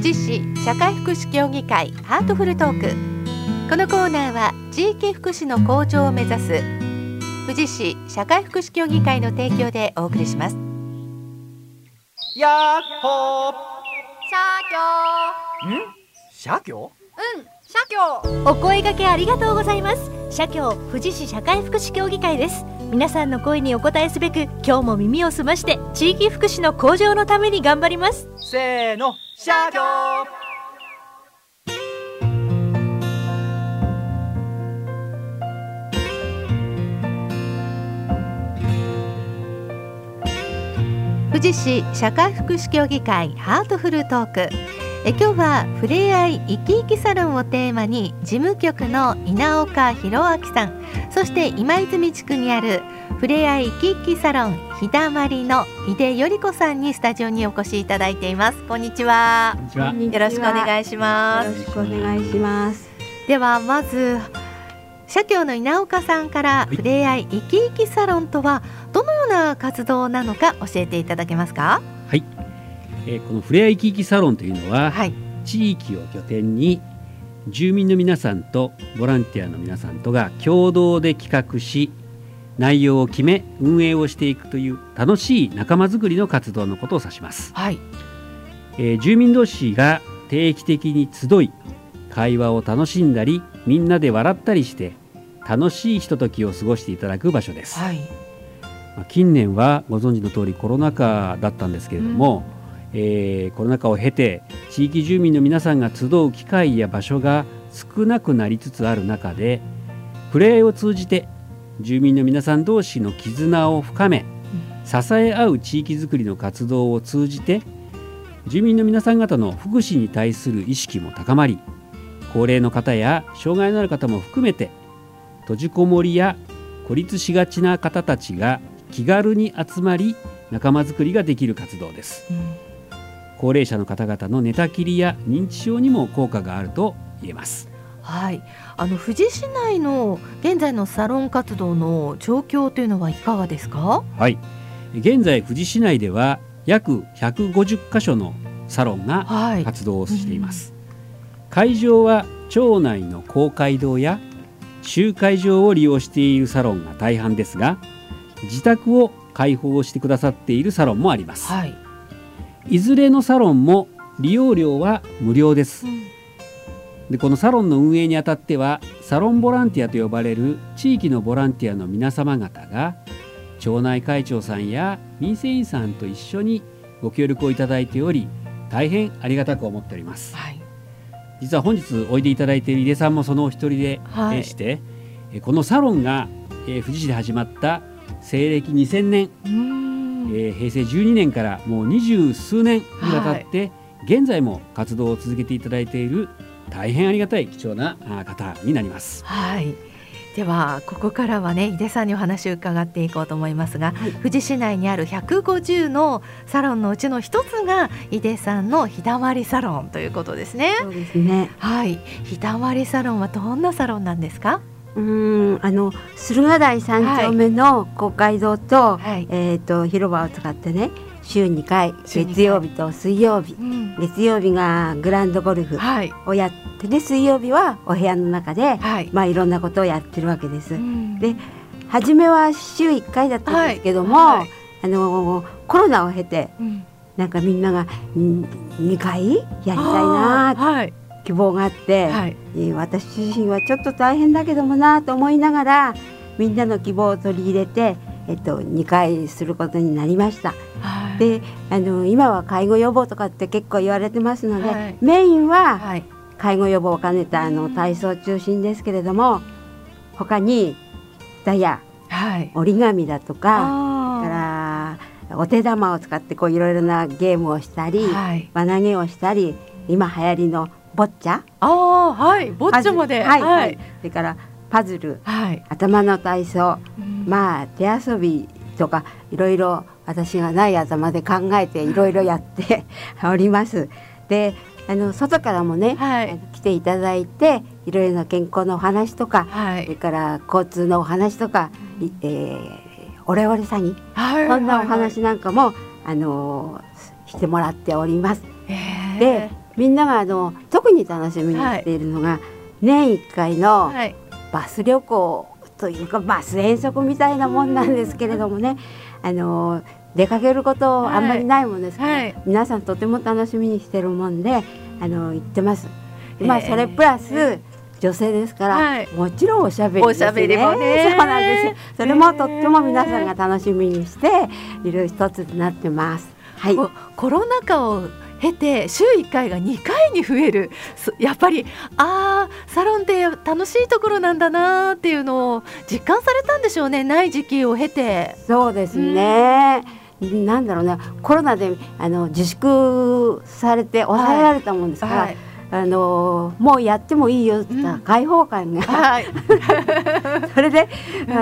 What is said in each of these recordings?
富士市社会福祉協議会ハートフルトーク。このコーナーは地域福祉の向上を目指す富士市社会福祉協議会の提供でお送りします。 やっほー。 社協？ 社協？ お声掛けありがとうございます。社協富士市社会福祉協議会です。皆さんの声にお応えすべく、今日も耳を澄まして地域福祉の向上のために頑張ります。 せーの、社協。 富士市社会福祉協議会ハートフルトーク。今日はふれあい生き生きサロンをテーマに、事務局の稲岡弘明さん、そして今泉地区にあるふれあい生き生きサロンひだまりの井出より子さんにスタジオにお越しいただいています。こんにちは。よろしくお願いします。 よろしくお願いします。 ではまず社協の稲岡さんから、ふれあい生き生きサロンとはどのような活動なのか教えていただけますか？ はい、このふれあい生き生きサロンというのは、 はい、 地域を拠点に住民の皆さんとボランティアの皆さんとが共同で企画し、内容を決め運営をしていくという楽しい仲間づくりの活動のことを指します。 はい、 住民同士が定期的に集い、会話を楽しんだり、みんなで笑ったりして楽しいひとときを過ごしていただく場所です。 はい、 近年はご存知の通りコロナ禍だったんですけれども、コロナ禍を経て地域住民の皆さんが集う機会や場所が少なくなりつつある中で、ふれあいを通じて住民の皆さん同士の絆を深め、支え合う地域づくりの活動を通じて住民の皆さん方の福祉に対する意識も高まり、高齢の方や障害のある方も含めて閉じこもりや孤立しがちな方たちが気軽に集まり、仲間づくりができる活動です。高齢者の方々の寝たきりや認知症にも効果があると言えます。 はい、富士市内の現在のサロン活動の状況というのはいかがですか？ はい、現在富士市内では約150カ所のサロンが活動をしています。会場は町内の公会堂や集会場を利用しているサロンが大半ですが、自宅を開放してくださっているサロンもあります。 はい、 いずれのサロンも利用料は無料です。で、このサロンの運営にあたっては、サロンボランティアと呼ばれる地域のボランティアの皆様方が町内会長さんや民生委員さんと一緒にご協力をいただいており、大変ありがたく思っております。 はい、 実は本日おいでいただいている井出さんもそのお一人でして、このサロンが、富士市で始まった西暦2000年、平成12年からもう20数年にわたって、現在も活動を続けていただいている大変ありがたい貴重な方になります。 はい、ではここからはね、井出さんにお話を伺っていこうと思いますが、富士市内にある150のサロンのうちの一つが井出さんのひだまりサロンということですね。 そうですね。 はい、ひだまりサロンはどんなサロンなんですか？ 駿河台3丁目の公会堂と、広場を使ってね、週2回、月曜日と水曜日、月曜日がグランドゴルフをやってね、水曜日はお部屋の中で、いろんなことをやってるわけです。で、初めは週1回だったんですけども、コロナを経て、なんかみんなが2回やりたいな希望があって、私自身はちょっと大変だけどもなと思いながら、みんなの希望を取り入れて、2回することになりました。で、今は介護予防とかって結構言われてますので、メインは介護予防を兼ねた体操中心ですけれども、他に歌や折り紙だとか、からお手玉を使ってこういろいろなゲームをしたり、輪投げをしたり、今流行りのボッチャ、 ボッチャまで、 それからパズル、頭の体操、手遊びとかいろいろ私がない頭で考えていろいろやっております。で、外からもね、来ていただいて、いろいろな健康のお話とか、それから交通のお話とか、オレオレ詐欺、そんなお話なんかもしてもらっております。で、 みんなが特に楽しみにしているのが、年1回のバス旅行というかバス遠足みたいなもんなんですけれどもね、出かけることあんまりないもんですから、皆さんとても楽しみにしてるもんで行ってます。まあそれプラス女性ですから、もちろんおしゃべりですね。 おしゃべりもね。 そうなんですよ。それもとっても皆さんが楽しみにしている一つになってます。はい。 コロナ禍を経て週1回が2回に増える。やっぱりサロンって楽しいところなんだなっていうのを実感されたんでしょうね。ない時期を経て。 そうですね。なんだろうね、コロナで自粛されて抑えられたもんですから、もうやってもいいよって言った開放感が、それで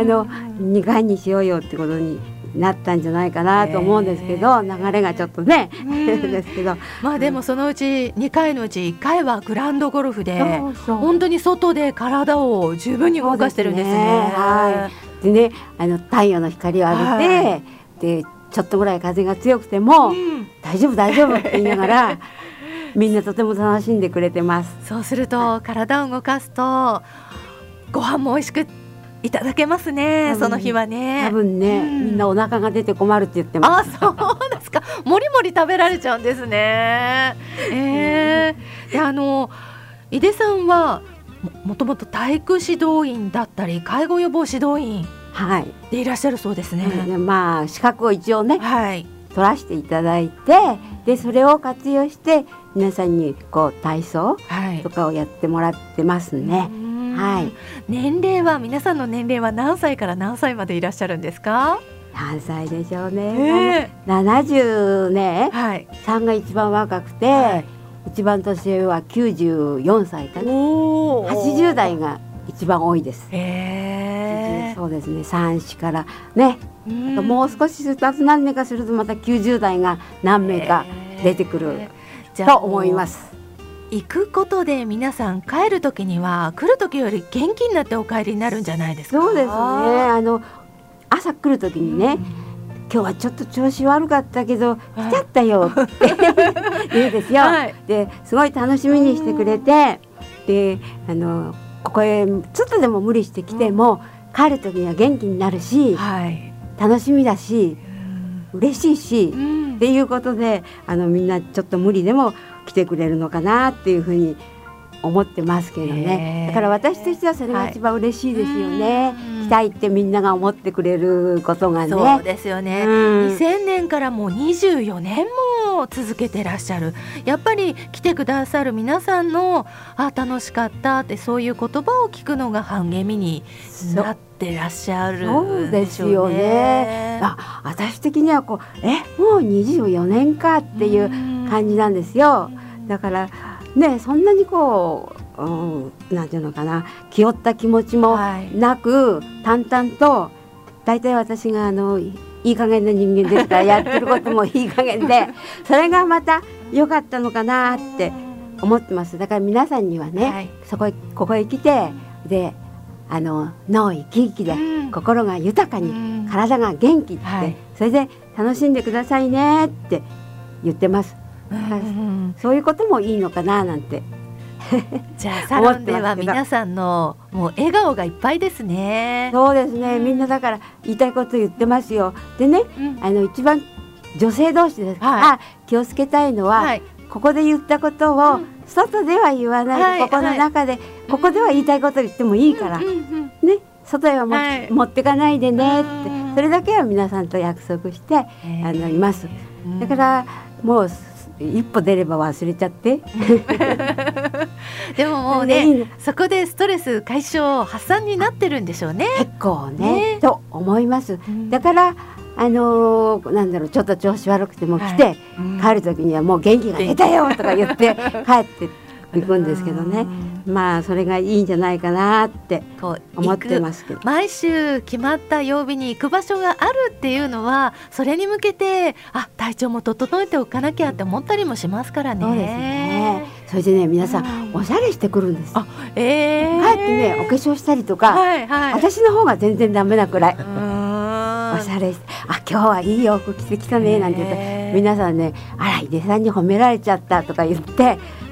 2回にしようよってことになったんじゃないかなと思うんですけど、流れがちょっとね、ですけど、 まあでもそのうち2回のうち1回はグラウンドゴルフで本当に外で体を十分に動かしてるんですね。 でね、太陽の光を浴びて、でちょっとぐらい風が強くても、大丈夫大丈夫って言いながらみんなとても楽しんでくれてます。 そうすると体を動かすとご飯も美味しくいただけますね。その日はね、 多分ね、みんなお腹が出て困るって言ってます。 そうですか。もりもり食べられちゃうんですね。で井出さんはもともと体育指導員だったり介護予防指導員でいらっしゃるそうですね。 まあ資格を一応ね、取らせていただいて、でそれを活用して皆さんに体操とかをやってもらってますね。 年齢は皆さんの年齢は何歳から何歳までいらっしゃるんですか？ 何歳でしょうね。70ね、3が一番若くて、一番年上は94歳かな。80代が一番多いです。そうですね、3、4からね、もう少し2つ何年かするとまた90代が何名か出てくると思います。 行くことで皆さん帰る時には来る時より元気になってお帰りになるんじゃないですか？ そうですね。朝来る時にね、今日はちょっと調子悪かったけど来ちゃったよって言うんですよ。ですごい楽しみにしてくれて、でここへちょっとでも無理して来ても、帰る時には元気になるし、楽しみだし、嬉しいし、っていうことでみんなちょっと無理でも来てくれるのかなっていうふうに思ってますけどね。だから私としてはそれが一番嬉しいですよね。来たいってみんなが思ってくれることがね。 そうですよね。2000年からもう24年も続けてらっしゃる。やっぱり来てくださる皆さんの楽しかったってそういう言葉を聞くのが励みになってらっしゃる。 そうですよね。私的にはもう24年かっていう感じなんですよ。だからね、そんなになんていうのかな、気負った気持ちもなく、淡々と、だいたい私がいい加減な人間ですからやってることもいい加減でそれがまた良かったのかなって思ってます。だから皆さんにはね、ここへ来て、で脳生き生きで、心が豊かに、体が元気って、それで楽しんでくださいねって言ってます。そういうこともいいのかななんてじゃあサロンでは皆さんのもう笑顔がいっぱいですね。 そうですね、みんなだから言いたいこと言ってますよ。でね、一番女性同士で気をつけたいのは、ここで言ったことを外では言わないで、ここの中で、ここでは言いたいこと言ってもいいからね、外へは持ってかないでねって、それだけは皆さんと約束しています。だからもう一歩出れば忘れちゃってでももうね、そこでストレス解消発散になってるんでしょうね。 結構ねと思います。だからなんだろう、ちょっと調子悪くても来て、帰る時にはもう元気が出たよとか言って帰っていくんですけどね。まあそれがいいんじゃないかなって思ってますけど、 毎週決まった曜日に行く場所があるっていうのは、それに向けて体調も整えておかなきゃって思ったりもしますからね。 そうですね。それでね、皆さんおしゃれしてくるんです。帰ってね、お化粧したりとか、私の方が全然ダメなくらいおしゃれして、今日はいい洋服着てきたねなんて言って、皆さんね、井出さんに褒められちゃったとか言って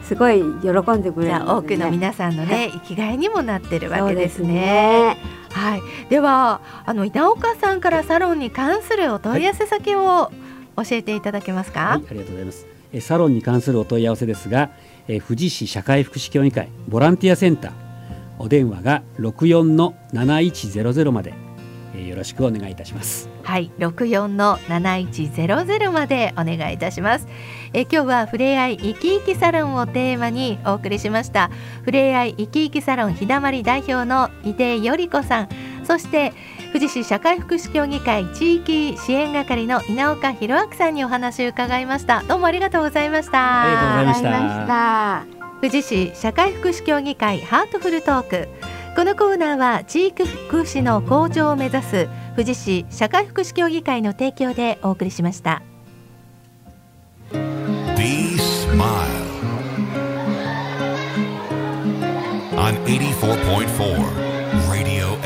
すごい喜んでくれる、 じゃあ多くの皆さんのね、生きがいにもなってるわけですね。はい、では稲岡さんからサロンに関するお問い合わせ先を教えていただけますか。 はい、ありがとうございます。サロンに関するお問い合わせですが、富士市社会福祉協議会ボランティアセンター、お電話が 64-7100 まで、よろしくお願いいたします。 はい、64-7100 までお願いいたします。今日はふれあい生き生きサロンをテーマにお送りしました。ふれあい生き生きサロンひだまり代表の井出より子さん、そして富士市社会福祉協議会地域支援係の稲岡弘明さんにお話を伺いました。どうもありがとうございました。 ありがとうございました。 富士市社会福祉協議会ハートフルトーク、このコーナーは地域福祉の向上を目指す富士市社会福祉協議会の提供でお送りしました。 Be Smile on 84.4